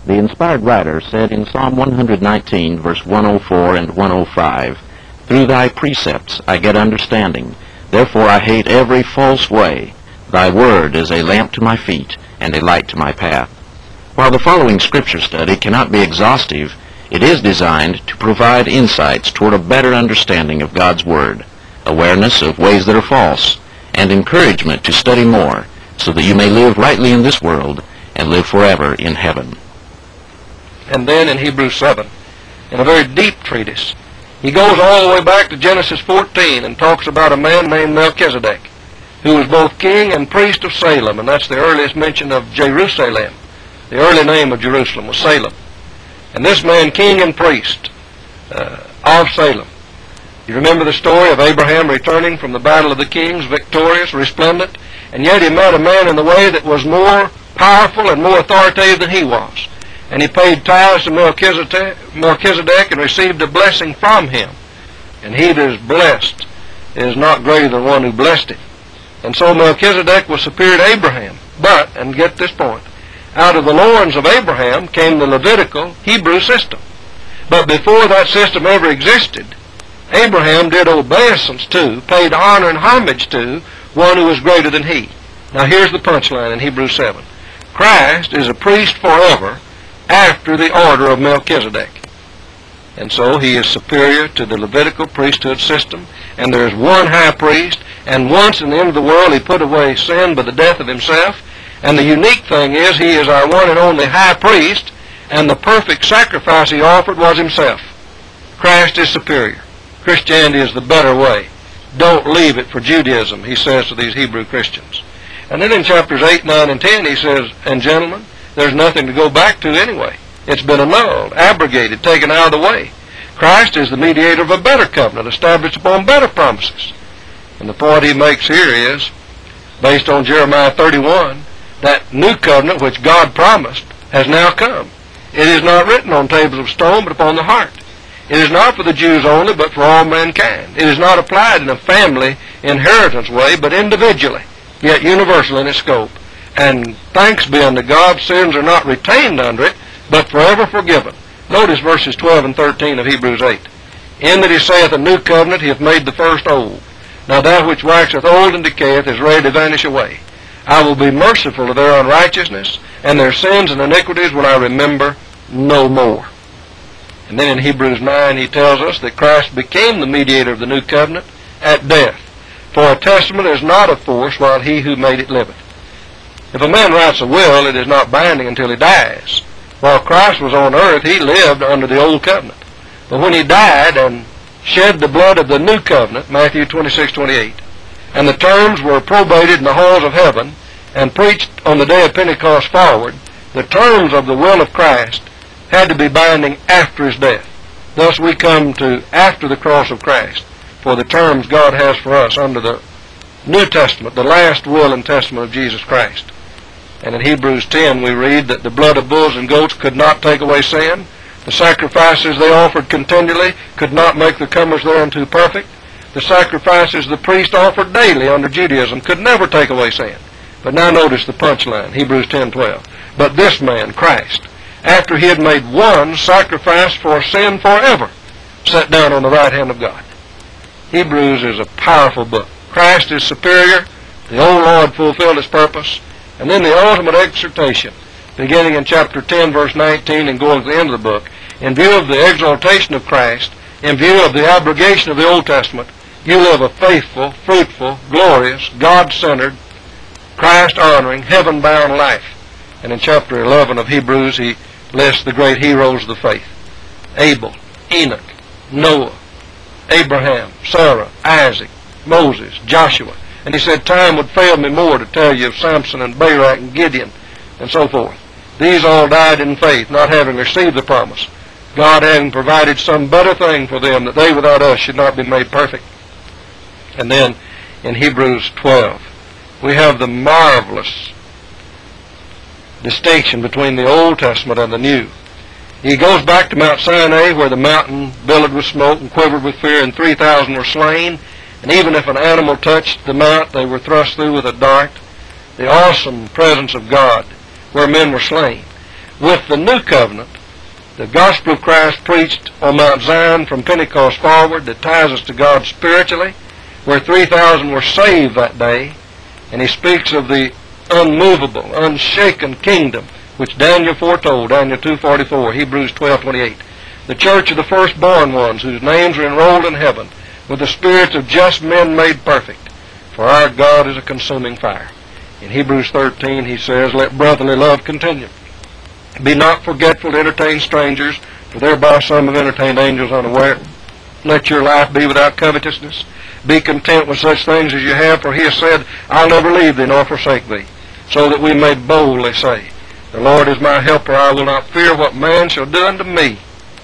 The inspired writer said in Psalm 119, verse 104 and 105, "Through thy precepts I get understanding, therefore I hate every false way. Thy word is a lamp to my feet and a light to my path." While the following scripture study cannot be exhaustive, it is designed to provide insights toward a better understanding of God's Word, awareness of ways that are false, and encouragement to study more so that you may live rightly in this world and live forever in heaven. And then in Hebrews 7, in a very deep treatise, he goes all the way back to Genesis 14 and talks about a man named Melchizedek, who was both king and priest of Salem, and that's the earliest mention of Jerusalem. The early name of Jerusalem was Salem. And this man, king and priest of Salem. You remember the story of Abraham returning from the Battle of the Kings, victorious, resplendent, and yet he met a man in the way that was more powerful and more authoritative than he was. And he paid tithes to Melchizedek and received a blessing from him. And he that is blessed is not greater than one who blessed him. And so Melchizedek was superior to Abraham. But, and get this point, out of the loins of Abraham came the Levitical Hebrew system. But before that system ever existed, Abraham did obeisance to, paid honor and homage to, one who was greater than he. Now here's the punchline in Hebrews 7. Christ is a priest forever after the order of Melchizedek. And so he is superior to the Levitical priesthood system, and there is one high priest, and once in the end of the world he put away sin by the death of himself. And the unique thing is he is our one and only high priest, and the perfect sacrifice he offered was himself. Christ is superior. Christianity is the better way. Don't leave it for Judaism, he says to these Hebrew Christians. And then in chapters 8, 9, and 10 he says, and gentlemen, there's nothing to go back to anyway. It's been annulled, abrogated, taken out of the way. Christ is the mediator of a better covenant, established upon better promises. And the point he makes here is, based on Jeremiah 31, that new covenant which God promised has now come. It is not written on tables of stone, but upon the heart. It is not for the Jews only, but for all mankind. It is not applied in a family inheritance way, but individually, yet universal in its scope. And thanks be unto God, sins are not retained under it, but forever forgiven. Notice verses 12 and 13 of Hebrews 8. In that he saith, a new covenant, he hath made the first old. Now that which waxeth old and decayeth is ready to vanish away. I will be merciful to their unrighteousness, and their sins and iniquities will I remember no more. And then in Hebrews 9 he tells us that Christ became the mediator of the new covenant at death. For a testament is not of force while he who made it liveth. If a man writes a will, it is not binding until he dies. While Christ was on earth, he lived under the old covenant. But when he died and shed the blood of the new covenant, Matthew 26:28, and the terms were probated in the halls of heaven and preached on the day of Pentecost forward, the terms of the will of Christ had to be binding after his death. Thus we come to after the cross of Christ for the terms God has for us under the New Testament, the last will and testament of Jesus Christ. And in Hebrews 10 we read that the blood of bulls and goats could not take away sin. The sacrifices they offered continually could not make the comers thereunto perfect. The sacrifices the priest offered daily under Judaism could never take away sin. But now notice the punchline, Hebrews 10:12. But this man, Christ, after he had made one sacrifice for sin forever, sat down on the right hand of God. Hebrews is a powerful book. Christ is superior. The old Lord fulfilled his purpose. And then the ultimate exhortation, beginning in chapter 10, verse 19, and going to the end of the book, in view of the exaltation of Christ, in view of the abrogation of the Old Testament, you live a faithful, fruitful, glorious, God-centered, Christ-honoring, heaven-bound life. And in chapter 11 of Hebrews, he lists the great heroes of the faith. Abel, Enoch, Noah, Abraham, Sarah, Isaac, Moses, Joshua. And he said, time would fail me more to tell you of Samson and Barak and Gideon and so forth. These all died in faith, not having received the promise, God having provided some better thing for them, that they without us should not be made perfect. And then in Hebrews 12, we have the marvelous distinction between the Old Testament and the New. He goes back to Mount Sinai, where the mountain billowed with smoke and quivered with fear, and 3,000 were slain. And even if an animal touched the mount, they were thrust through with a dart. The awesome presence of God, where men were slain. with the new covenant, the gospel of Christ preached on Mount Zion from Pentecost forward that ties us to God spiritually, where 3,000 were saved that day. And he speaks of the unmovable, unshaken kingdom, which Daniel foretold, Daniel 2:44, Hebrews 12:28. The church of the firstborn ones, whose names are enrolled in heaven, with the spirits of just men made perfect. For our God is a consuming fire. In Hebrews 13 he says, let brotherly love continue. Be not forgetful to entertain strangers, for thereby some have entertained angels unaware. Let your life be without covetousness. Be content with such things as you have, for he has said, I'll never leave thee nor forsake thee, so that we may boldly say, the Lord is my helper, I will not fear what man shall do unto me.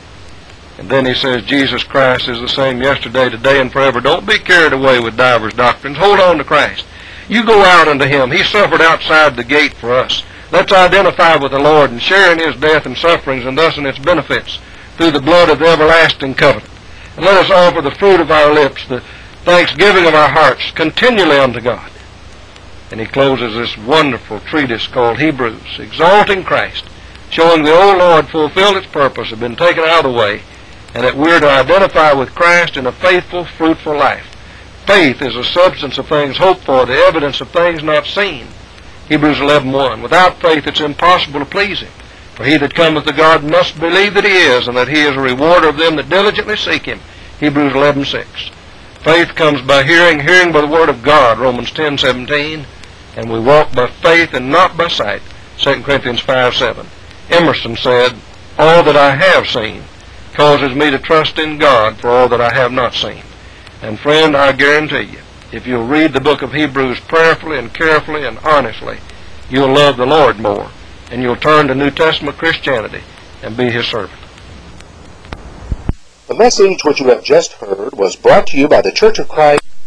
And then he says, Jesus Christ is the same yesterday, today, and forever. Don't be carried away with divers doctrines. Hold on to Christ. You go out unto him. He suffered outside the gate for us. Let's identify with the Lord and share in his death and sufferings, and thus in its benefits, through the blood of the everlasting covenant. And let us offer the fruit of our lips, the thanksgiving of our hearts, continually unto God. And he closes this wonderful treatise called Hebrews, exalting Christ, showing the old Lord fulfilled its purpose, had been taken out of the way, and that we're to identify with Christ in a faithful, fruitful life. Faith is the substance of things hoped for, the evidence of things not seen. Hebrews 11:1. Without faith it's impossible to please him. For he that cometh to God must believe that he is, and that he is a rewarder of them that diligently seek him. Hebrews 11:6. Faith comes by hearing, hearing by the word of God. Romans 10:17. And we walk by faith and not by sight. 2 Corinthians 5:7. Emerson said, all that I have seen causes me to trust in God for all that I have not seen. And friend, I guarantee you, if you'll read the book of Hebrews prayerfully and carefully and honestly, you'll love the Lord more, and you'll turn to New Testament Christianity and be his servant. The message which you have just heard was brought to you by the Church of Christ